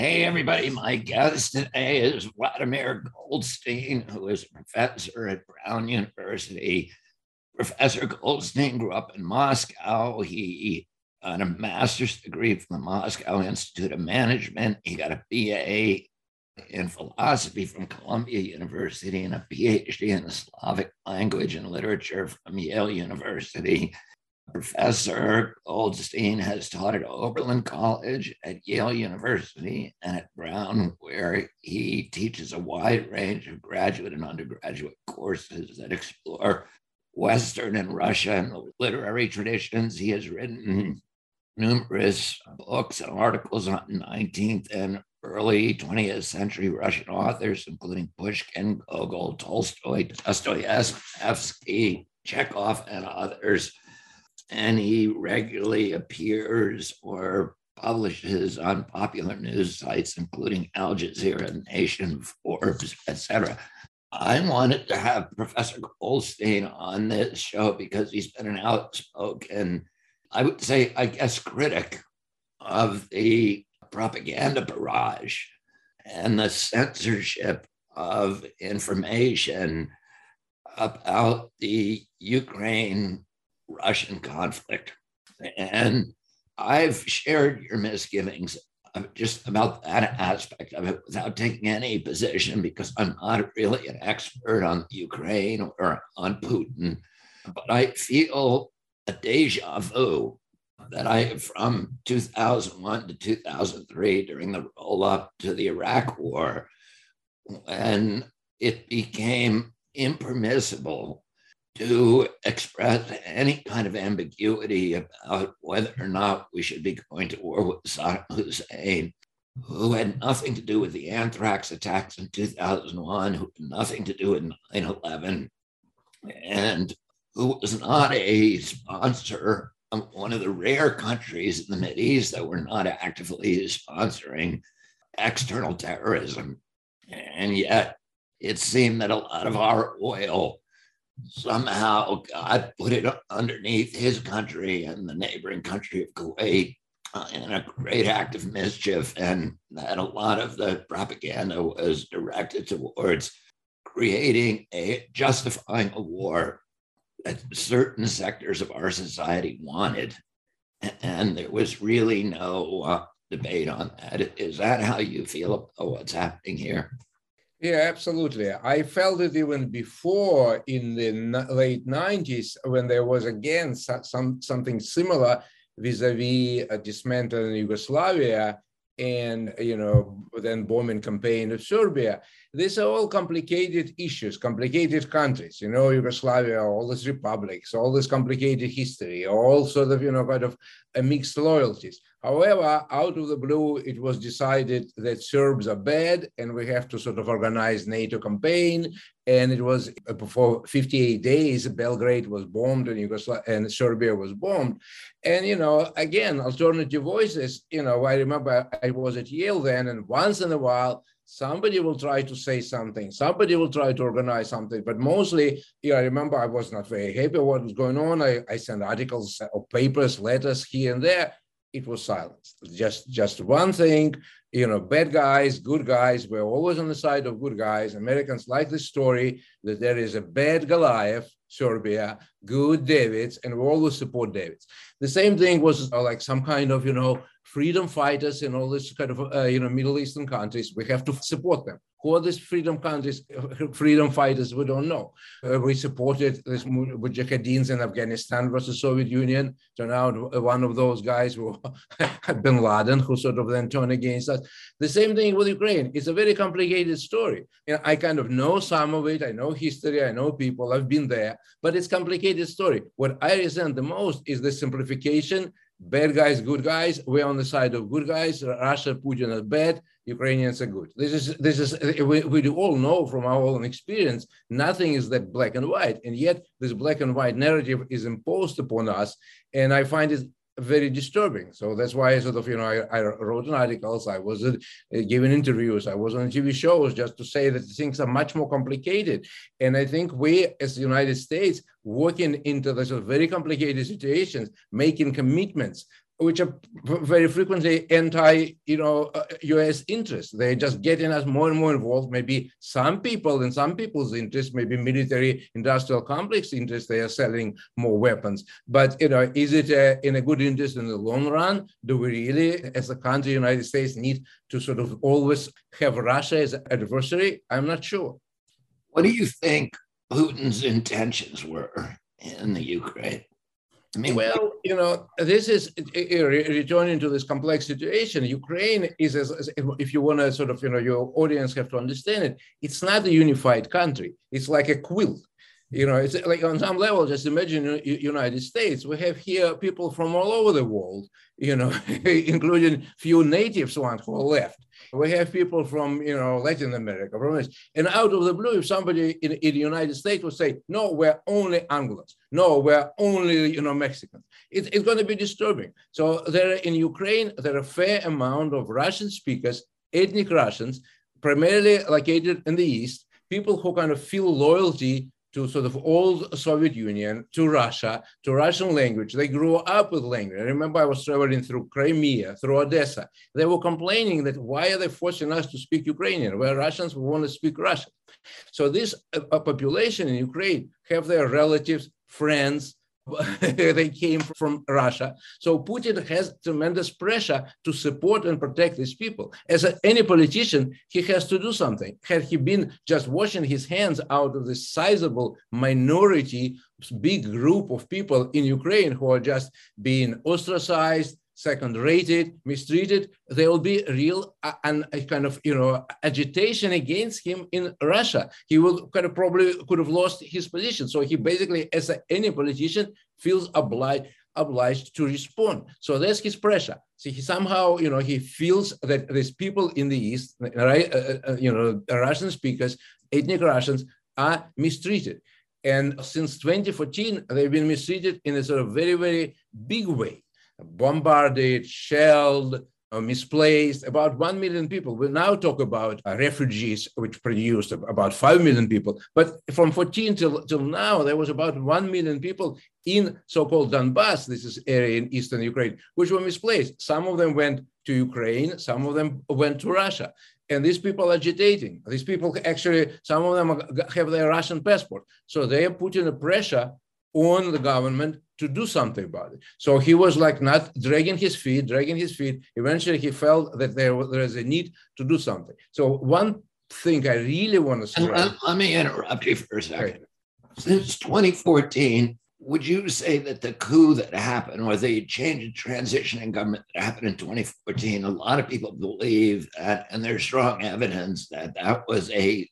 Hey, everybody. My guest today is Vladimir Goldstein, who is a professor at Brown University. Professor Goldstein grew up in Moscow. He got a master's degree from the Moscow Institute of Management. He got a BA in philosophy from Columbia University and a PhD in the Slavic language and literature from Yale University. Professor Goldstein has taught at Oberlin College, at Yale University, and at Brown, where he teaches a wide range of graduate and undergraduate courses that explore Western and Russian literary traditions. He has written numerous books and articles on 19th and early 20th century Russian authors, including Pushkin, Gogol, Tolstoy, Dostoevsky, Chekhov, and others. And he regularly appears or publishes on popular news sites, including Al Jazeera, Nation, Forbes, etc. I wanted to have Professor Goldstein on this show because he's been an outspoken, I would say, I guess, critic of the propaganda barrage and the censorship of information about the Ukraine-Russian conflict. And I've shared your misgivings just about that aspect of it without taking any position because I'm not really an expert on Ukraine or on Putin. But I feel a deja vu that from 2001 to 2003, during the roll up to the Iraq War, when it became impermissible to express any kind of ambiguity about whether or not we should be going to war with Saddam Hussein, who had nothing to do with the anthrax attacks in 2001, who had nothing to do with 9/11, and who was not a sponsor of one of the rare countries in the Mideast that were not actively sponsoring external terrorism. And yet it seemed that a lot of our oil somehow God put it underneath his country and the neighboring country of Kuwait in a great act of mischief, and that a lot of the propaganda was directed towards justifying a war that certain sectors of our society wanted. And there was really no debate on that. Is that how you feel about what's happening here? Yeah, absolutely. I felt it even before in the late 90s when there was again something similar vis-a-vis dismantling Yugoslavia and, then bombing campaign of Serbia. These are all complicated issues, complicated countries, Yugoslavia, all these republics, all this complicated history, all sort of, kind of mixed loyalties. However, out of the blue, it was decided that Serbs are bad and we have to sort of organize NATO campaign. And it was for 58 days, Belgrade was bombed and Serbia was bombed. And, again, alternative voices, I remember I was at Yale then, and once in a while, somebody will try to say something, somebody will try to organize something, but mostly, I remember I was not very happy with what was going on. I sent articles or papers, letters here and there. It was silence. Just one thing, bad guys, good guys. We're always on the side of good guys. Americans like the story that there is a bad Goliath, Serbia, good Davids, and we always support Davids. The same thing was like some kind of, freedom fighters in all these kind of, Middle Eastern countries. We have to support them. Who are these freedom fighters? We don't know. We supported this Mujahideens in Afghanistan versus Soviet Union. Turned out one of those guys who Bin Laden, who sort of then turned against us. The same thing with Ukraine. It's a very complicated story. I kind of know some of it. I know history. I know people. I've been there. But it's a complicated story. What I resent the most is the simplification. Bad guys, good guys. We're on the side of good guys. Russia, Putin are bad. Ukrainians are good. This is we all know from our own experience. Nothing is that black and white, and yet this black and white narrative is imposed upon us, and I find it very disturbing. So that's why I sort of, I wrote articles. I was giving interviews. I was on TV shows just to say that things are much more complicated. And I think we, as the United States, working into the sort of very complicated situations, making commitments which are very frequently U.S. interests. They're just getting us more and more involved. Maybe some people, in some people's interests, maybe military industrial complex interests, they are selling more weapons. But, is it in a good interest in the long run? Do we really, as a country, United States, need to sort of always have Russia as an adversary? I'm not sure. What do you think Putin's intentions were in the Ukraine? I mean, well, this is returning to this complex situation. Ukraine is, if you want to sort of, your audience have to understand it, it's not a unified country. It's like a quilt. It's like on some level, just imagine United States. We have here people from all over the world, including few natives ones who are left. We have people from, Latin America, and out of the blue, if somebody in the United States would say, no, we're only Anglos. No, we're only, Mexicans. It's going to be disturbing. So in Ukraine, there are a fair amount of Russian speakers, ethnic Russians, primarily located in the East, people who kind of feel loyalty to sort of old Soviet Union, to Russia, to Russian language. They grew up with language. I remember I was traveling through Crimea, through Odessa. They were complaining that why are they forcing us to speak Ukrainian? We're Russians, we want to speak Russian. So this population in Ukraine have their relatives, friends, they came from Russia. So Putin has tremendous pressure to support and protect these people. As any politician, he has to do something. Had he been just washing his hands out of this sizable minority, big group of people in Ukraine who are just being ostracized, second-rated, mistreated, there will be real agitation against him in Russia. He will probably could have lost his position. So he basically, as any politician, feels obliged to respond. So that's his pressure. So he somehow, he feels that these people in the East, right, Russian speakers, ethnic Russians, are mistreated. And since 2014, they've been mistreated in a sort of very, very big way. Bombarded, shelled, misplaced, about 1 million people. We now talk about refugees, which produced about 5 million people. But from 14 till now, there was about 1 million people in so-called Donbass, this is area in eastern Ukraine, which were misplaced. Some of them went to Ukraine, some of them went to Russia. And these people are agitating. These people actually, some of them have their Russian passport. So they are putting a pressure on the government to do something about it. So he was like not dragging his feet. Eventually he felt that there is a need to do something. So one thing I really want to stress. Let me interrupt you for a second. Okay. Since 2014, would you say that the coup that happened or the change in transition in government that happened in 2014, a lot of people believe that, and there's strong evidence that that was a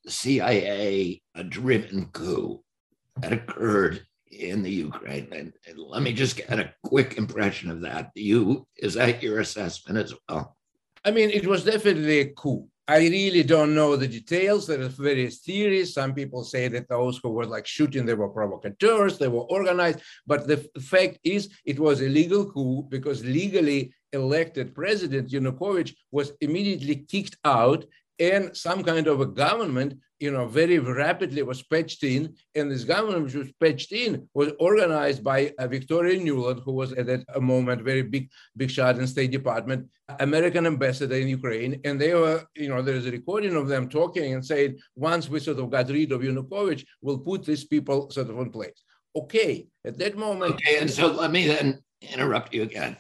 CIA-driven coup that occurred in the Ukraine. And let me just get a quick impression of that. Is that your assessment as well? I mean, it was definitely a coup. I really don't know the details. There are various theories. Some people say that those who were like shooting, they were provocateurs, they were organized. But the fact is, it was a legal coup because legally elected President Yanukovych was immediately kicked out, and some kind of a government, very rapidly was patched in. And this government, which was patched in, was organized by Victoria Nuland, who was at that moment very big shot in State Department, American ambassador in Ukraine. And they were, there's a recording of them talking and saying, once we sort of got rid of Yanukovych, we'll put these people sort of in place. Okay, at that moment. Okay, and so let me then interrupt you again.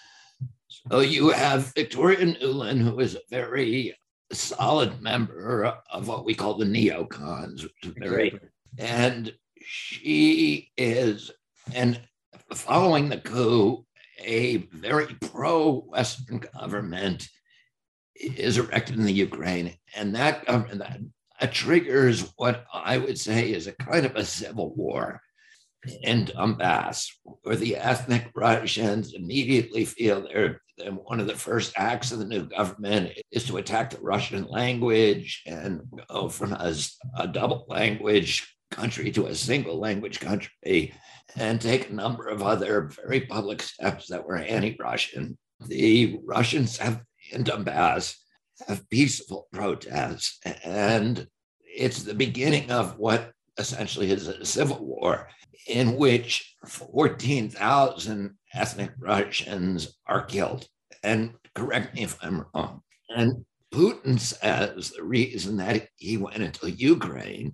So you have Victoria Nuland, who is a very solid member of what we call the neocons, and she is, and following the coup, a very pro-Western government is erected in the Ukraine, and that government that triggers what I would say is a kind of a civil war in Donbass, where the ethnic Russians immediately feel one of the first acts of the new government is to attack the Russian language and go from a double language country to a single language country, and take a number of other very public steps that were anti-Russian. The Russians in Donbass have peaceful protests, and it's the beginning of what essentially is a civil war in which 14,000 ethnic Russians are killed. And correct me if I'm wrong. And Putin says the reason that he went into Ukraine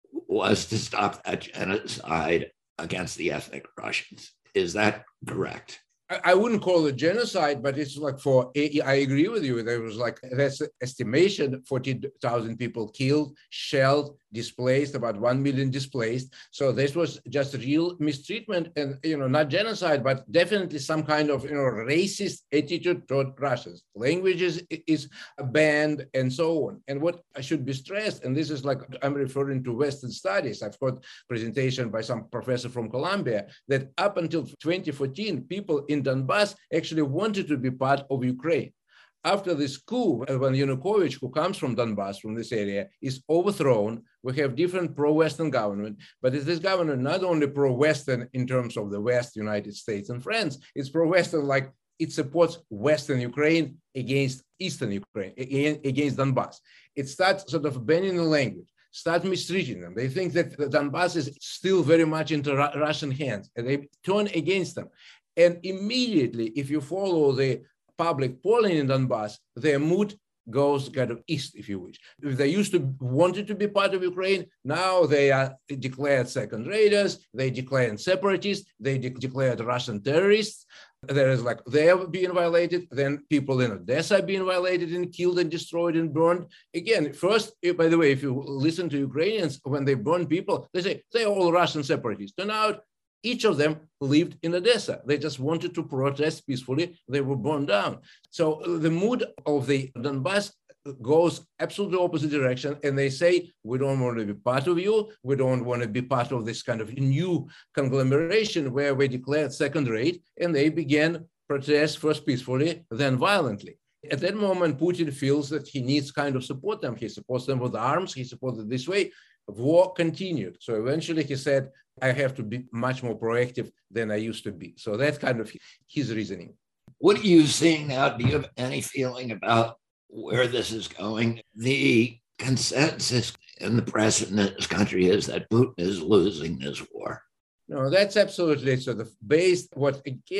was to stop that genocide against the ethnic Russians. Is that correct? I wouldn't call it genocide, but it's like I agree with you. There was like, that's estimation, 40,000 people killed, shelled, displaced, about 1 million displaced. So this was just real mistreatment and, not genocide, but definitely some kind of, racist attitude toward Russians. Languages is banned and so on. And what should be stressed, and this is like, I'm referring to Western studies. I've got presentation by some professor from Columbia that up until 2014, people in Donbass actually wanted to be part of Ukraine. After this coup, when Yanukovych, who comes from Donbass, from this area, is overthrown, we have different pro-Western government, but is this government not only pro-Western in terms of the West, United States and France, it's pro-Western like it supports Western Ukraine against Eastern Ukraine, against Donbass. It starts sort of banning the language, start mistreating them. They think that the Donbass is still very much into Russian hands, and they turn against them. And immediately, if you follow the public polling in Donbass, their mood goes kind of east, if you wish. If they used to wanted to be part of Ukraine, now they are declared second raters, they declared separatists, they declared Russian terrorists. There is like, they are being violated, then people in Odessa are being violated and killed and destroyed and burned. Again, first, by the way, if you listen to Ukrainians, when they burn people, they say, they're all Russian separatists. Turn out, each of them lived in Odessa. They just wanted to protest peacefully. They were burned down. So the mood of the Donbass goes absolutely opposite direction. And they say, we don't want to be part of you. We don't want to be part of this kind of new conglomeration where we declared second rate. And they began protests first peacefully, then violently. At that moment, Putin feels that he needs kind of support them. He supports them with arms. He supports it this way. War continued. So eventually he said, I have to be much more proactive than I used to be. So that's kind of his reasoning. What are you seeing now? Do you have any feeling about where this is going? The consensus in the press in this country is that Putin is losing this war. No, that's absolutely sort of based. What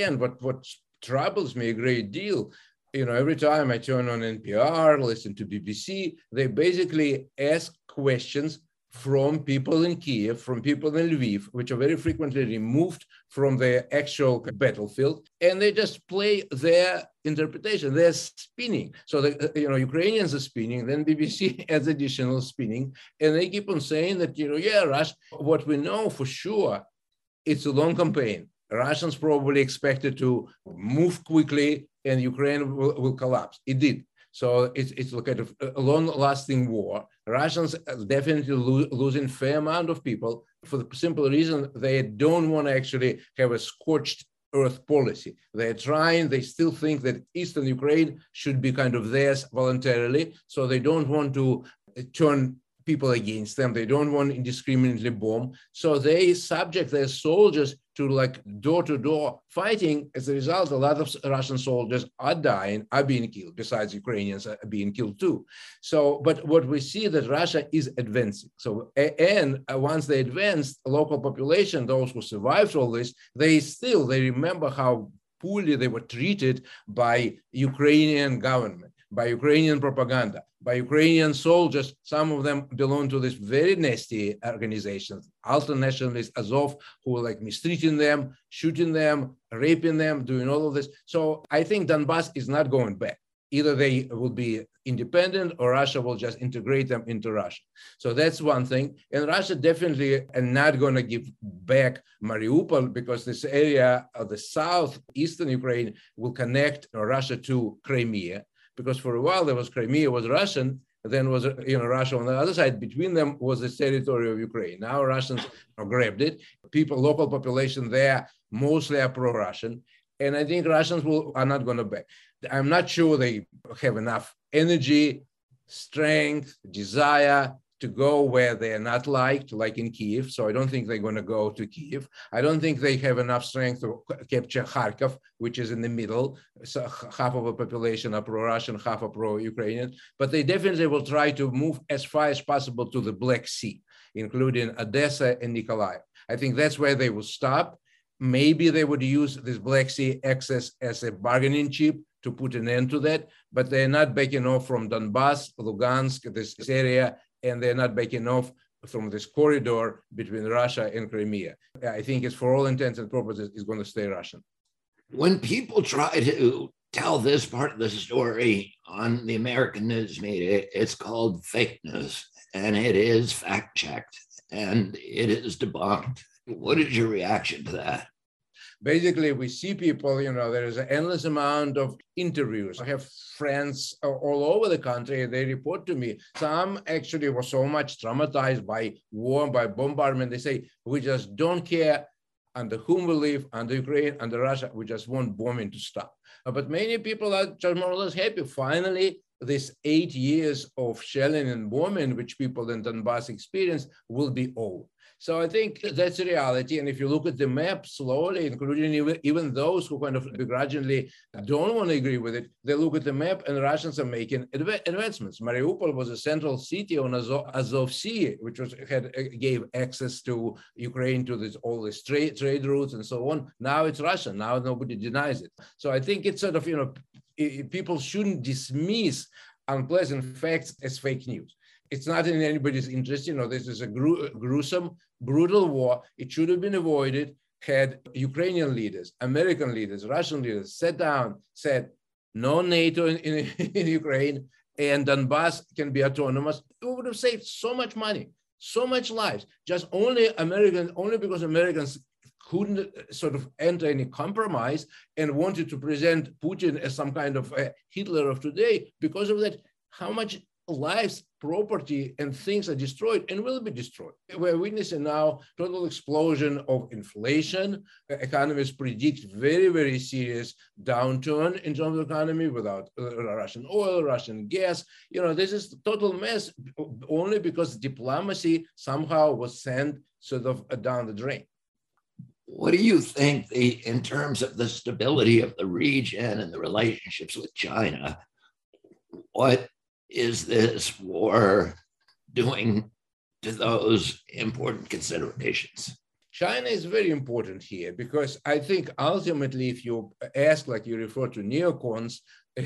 troubles me a great deal, every time I turn on NPR, listen to BBC, they basically ask questions from people in Kiev, from people in Lviv, which are very frequently removed from the actual battlefield, and they just play their interpretation. They're spinning. So the Ukrainians are spinning, then BBC adds additional spinning, and they keep on saying that Russia. What we know for sure, it's a long campaign. Russians probably expected to move quickly, and Ukraine will collapse. It did. So it's kind of a long-lasting war. Russians are definitely losing a fair amount of people for the simple reason they don't want to actually have a scorched earth policy. They're trying, they still think that Eastern Ukraine should be kind of theirs voluntarily. So they don't want to turn people against them. They don't want to indiscriminately bomb. So they subject their soldiers to like door-to-door fighting. As a result, a lot of Russian soldiers are dying, are being killed, besides Ukrainians are being killed too. So, but what we see that Russia is advancing. So, and once they advanced, local population, those who survived all this, they remember how poorly they were treated by Ukrainian government, by Ukrainian propaganda, by Ukrainian soldiers. Some of them belong to this very nasty organizations, ultra-nationalists, Azov, who were like mistreating them, shooting them, raping them, doing all of this. So I think Donbass is not going back. Either they will be independent or Russia will just integrate them into Russia. So that's one thing. And Russia definitely are not going to give back Mariupol because this area of the southeastern Ukraine will connect Russia to Crimea. Because for a while there was Crimea was Russian, then was Russia on the other side. Between them was the territory of Ukraine. Now Russians grabbed it. Local population there mostly are pro-Russian, and I think Russians are not going to back. I'm not sure they have enough energy, strength, desire to go where they are not liked, like in Kiev. So I don't think they're going to go to Kiev. I don't think they have enough strength to capture Kharkov, which is in the middle. So half of the population are pro-Russian, half are pro-Ukrainian. But they definitely will try to move as far as possible to the Black Sea, including Odessa and Nikolaev. I think that's where they will stop. Maybe they would use this Black Sea access as a bargaining chip to put an end to that, but they're not backing off from Donbass, Lugansk, this area, and they're not backing off from this corridor between Russia and Crimea. I think it's, for all intents and purposes, is going to stay Russian. When people try to tell this part of the story on the American news media, it's called fake news, and it is fact-checked, and it is debunked. What is your reaction to that? Basically, we see people, there is an endless amount of interviews. I have friends all over the country. They report to me. Some actually were so much traumatized by war, by bombardment. They say, we just don't care under whom we live, under Ukraine, under Russia. We just want bombing to stop. But many people are just more or less happy. Finally, this 8 years of shelling and bombing, which people in Donbass experience, will be over. So I think that's a reality. And if you look at the map slowly, including even those who kind of begrudgingly don't want to agree with it, they look at the map and Russians are making advancements. Mariupol was a central city on Azov Sea, which gave access to Ukraine to all these trade routes and so on. Now it's Russia. Now nobody denies it. So I think it's sort of, people shouldn't dismiss unpleasant facts as fake news. It's not in anybody's interest. This is a gruesome, brutal war. It should have been avoided had Ukrainian leaders, American leaders, Russian leaders sat down, said, no NATO in Ukraine, and Donbass can be autonomous. It would have saved so much money, so much lives. Just only because Americans couldn't sort of enter any compromise and wanted to present Putin as some kind of Hitler of today. Because of that, how much lives, property, and things are destroyed and will be destroyed. We're witnessing now total explosion of inflation. Economists predict very, very serious downturn in terms of economy without Russian oil, Russian gas. This is total mess only because diplomacy somehow was sent sort of down the drain. What do you think, in terms of the stability of the region and the relationships with China, what is this war doing to those important considerations? China is very important here because I think ultimately, if you ask, like you refer to neocons,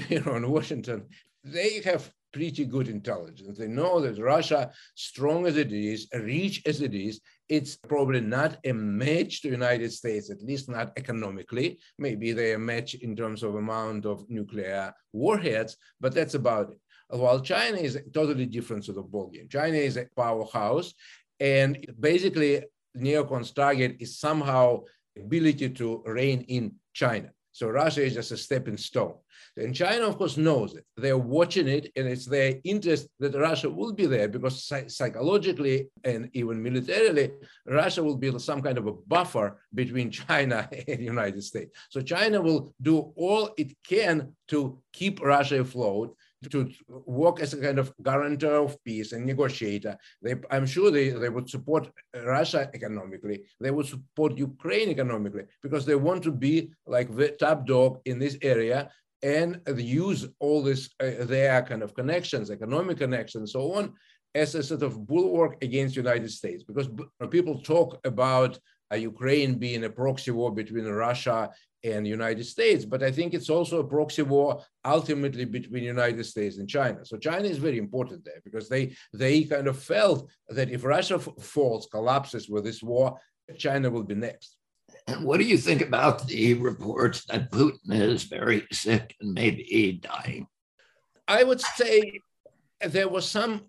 in Washington, they have pretty good intelligence. They know that Russia, strong as it is, rich as it is, it's probably not a match to the United States, at least not economically. Maybe they're a match in terms of amount of nuclear warheads, but that's about it. While China is a totally different sort of ballgame. China is a powerhouse, and basically neocons' target is somehow ability to reign in China. So Russia is just a stepping stone. And China, of course, knows it. They're watching it, and it's their interest that Russia will be there because psychologically and even militarily, Russia will be some kind of a buffer between China and the United States. So China will do all it can to keep Russia afloat, to work as a kind of guarantor of peace and negotiator. I'm sure they would support Russia economically. They would support Ukraine economically because they want to be like the top dog in this area and use all this, their kind of connections, economic connections, so on, as a sort of bulwark against the United States. Because people talk about Ukraine being a proxy war between Russia and the United States, but I think it's also a proxy war ultimately between the United States and China. So China is very important there because they kind of felt that if Russia falls, collapses with this war, China will be next. And what do you think about the reports that Putin is very sick and maybe dying? I would say there was some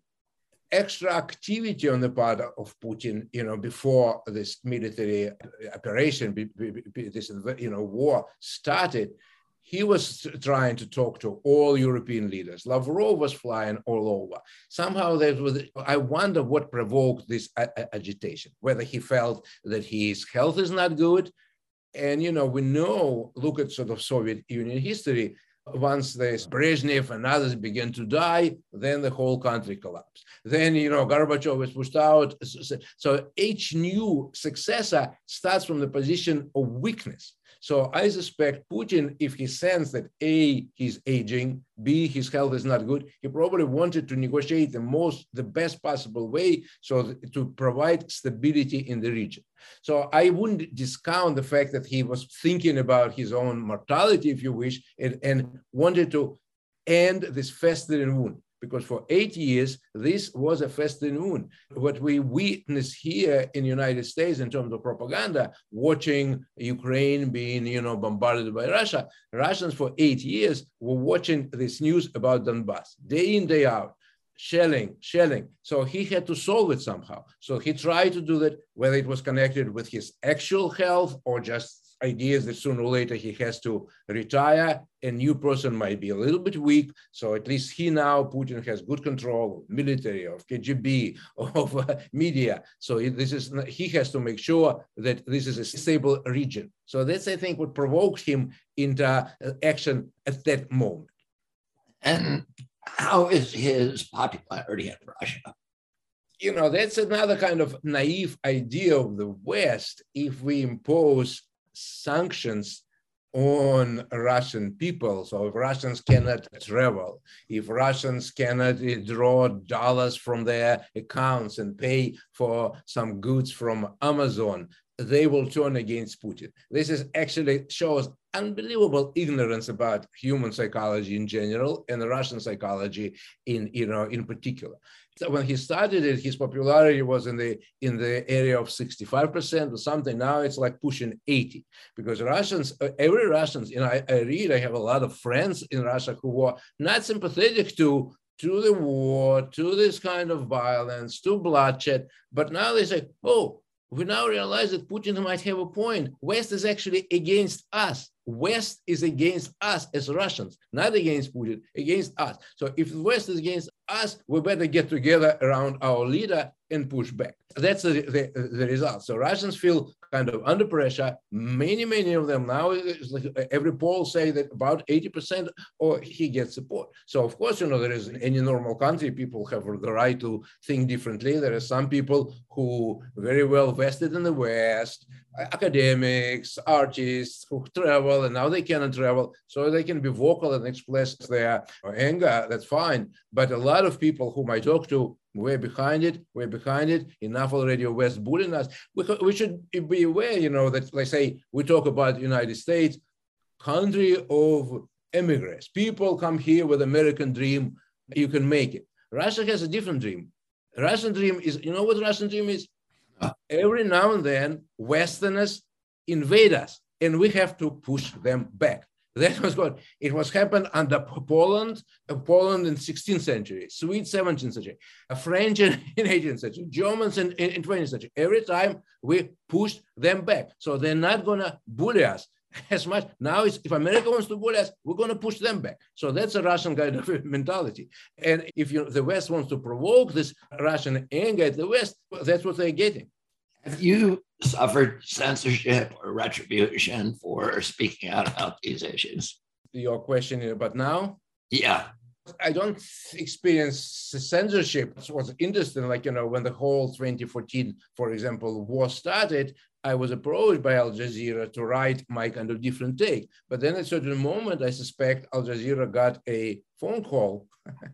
extra activity on the part of Putin, before this military operation, this war started. He was trying to talk to all European leaders. Lavrov was flying all over. Somehow I wonder what provoked this agitation, whether he felt that his health is not good. And, we know, look at sort of Soviet Union history, once there's Brezhnev and others began to die, then the whole country collapsed. Then, Gorbachev was pushed out. So each new successor starts from the position of weakness. So I suspect Putin, if he sensed that A, he's aging, B, his health is not good, he probably wanted to negotiate the best possible way to provide stability in the region. So I wouldn't discount the fact that he was thinking about his own mortality, if you wish, and wanted to end this festering wound. Because for 8 years, this was a festering wound. What we witness here in the United States in terms of propaganda, watching Ukraine being, bombarded by Russia, Russians for 8 years were watching this news about Donbass, day in, day out, shelling. So he had to solve it somehow. So he tried to do that, whether it was connected with his actual health or just ideas that sooner or later he has to retire. A new person might be a little bit weak. So at least Putin has good control of military, of KGB, of media. So he has to make sure that this is a stable region. So that's, I think, what provoked him into action at that moment. And how is his popularity in Russia? That's another kind of naive idea of the West. If we impose sanctions on Russian people, so if Russians cannot travel, if Russians cannot draw dollars from their accounts and pay for some goods from Amazon, they will turn against Putin. This actually shows unbelievable ignorance about human psychology in general and Russian psychology in particular. So when he started it, his popularity was in the area of 65% or something. Now it's like pushing 80, because every Russians, I have a lot of friends in Russia who were not sympathetic to the war, to this kind of violence, to bloodshed, but now they say, oh, we now realize that Putin might have a point. West is actually against us. West is against us as Russians, not against Putin, against us. So if the West is against us, we better get together around our leader and push back. That's the result. So Russians feel kind of under pressure. Many of them now, every poll say that about 80% or he gets support. So of course, there is in any normal country, people have the right to think differently. There are some people who very well vested in the West, academics, artists who travel, and now they cannot travel, so they can be vocal and express their anger. That's fine. But a lot of people whom I talk to, we're behind it. Enough already of West bullying us. We should be aware, that, let's say, we talk about the United States, country of immigrants. People come here with American dream. You can make it. Russia has a different dream. Russian dream is, what Russian dream is? Every now and then, Westerners invade us, and we have to push them back. That was good. It was happened under Poland in 16th century, Swedes 17th century, French in 18th century, Germans in 20th century. Every time we pushed them back. So they're not going to bully us as much. Now, if America wants to bully us, we're going to push them back. So that's a Russian kind of mentality. And if the West wants to provoke this Russian anger at the West, that's what they're getting. Have you suffered censorship or retribution for speaking out about these issues? Your question about now? Yeah. I don't experience censorship. It was interesting, when the whole 2014, for example, war started, I was approached by Al Jazeera to write my kind of different take. But then at a certain moment, I suspect Al Jazeera got a phone call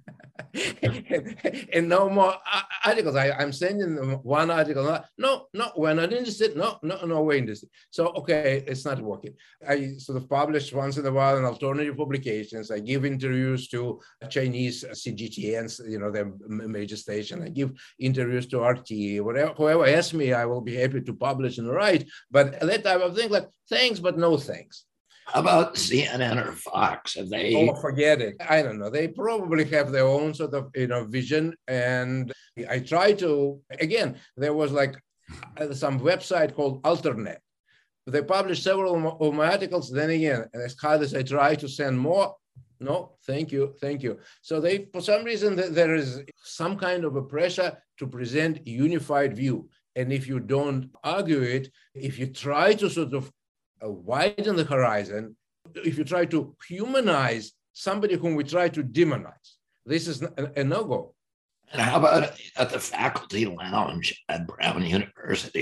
and no more articles. I'm sending them one article. No, we're not interested. No, we're interested. So, okay, it's not working. I sort of publish once in a while in alternative publications. I give interviews to Chinese CGTNs, their major station. I give interviews to RT. Whoever asks me, I will be happy to publish and write. But at that time, I think thanks, but no thanks. How about CNN or Fox? Have they? Oh, forget it. I don't know. They probably have their own sort of, vision. And I try to, again, there was some website called Alternet. They published several of my articles. Then again, as hard as I try to send more, no, thank you. So for some reason, there is some kind of a pressure to present a unified view. And if you don't argue it, if you try to sort of widen the horizon, if you try to humanize somebody whom we try to demonize, this is a no-go. And how about at the faculty lounge at Brown University?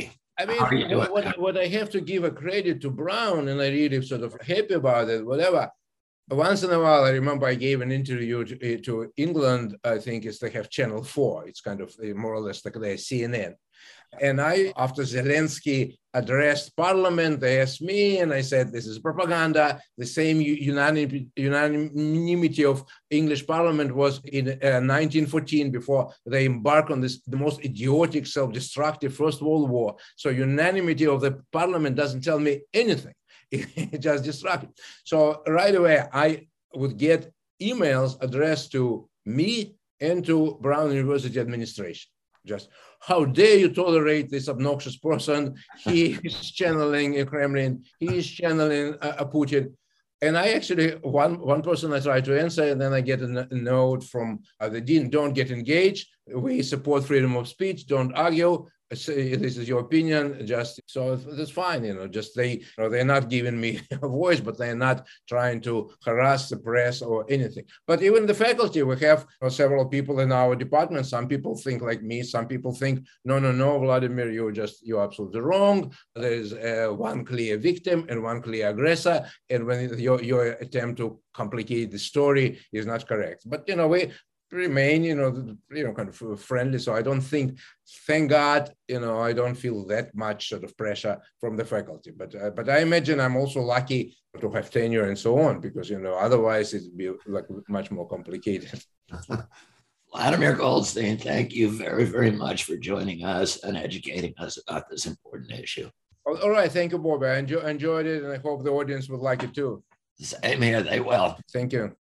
I mean, How are you doing that? what I have to give a credit to Brown, and I really sort of happy about it, whatever. Once in a while, I remember I gave an interview to England, I think it's they have Channel 4. It's kind of more or less like their CNN. And after Zelensky addressed parliament, they asked me, and I said, this is propaganda. The same unanimity of English parliament was in 1914 before they embarked on this, the most idiotic, self-destructive First World War. So unanimity of the parliament doesn't tell me anything. It just destructive. So right away, I would get emails addressed to me and to Brown University administration. Just, how dare you tolerate this obnoxious person? He is channeling a Kremlin. He is channeling a Putin. And I actually, one person I try to answer, and then I get a note from the dean, don't get engaged. We support freedom of speech. Don't argue. Say, this is your opinion. Just so that's fine. Just they're not giving me a voice, but they're not trying to harass the press or anything. But even the faculty, we have several people in our department. Some people think like me. Some people think, no, Vladimir, you're absolutely wrong. There is one clear victim and one clear aggressor. And when your attempt to complicate the story is not correct. But, we remain, kind of friendly. So I don't think, thank God, I don't feel that much sort of pressure from the faculty. But I imagine I'm also lucky to have tenure and so on, because, otherwise it'd be like much more complicated. Vladimir Goldstein, thank you very, very much for joining us and educating us about this important issue. All right. Thank you, Bob. I enjoyed it, and I hope the audience would like it too. Same here. They will. Thank you.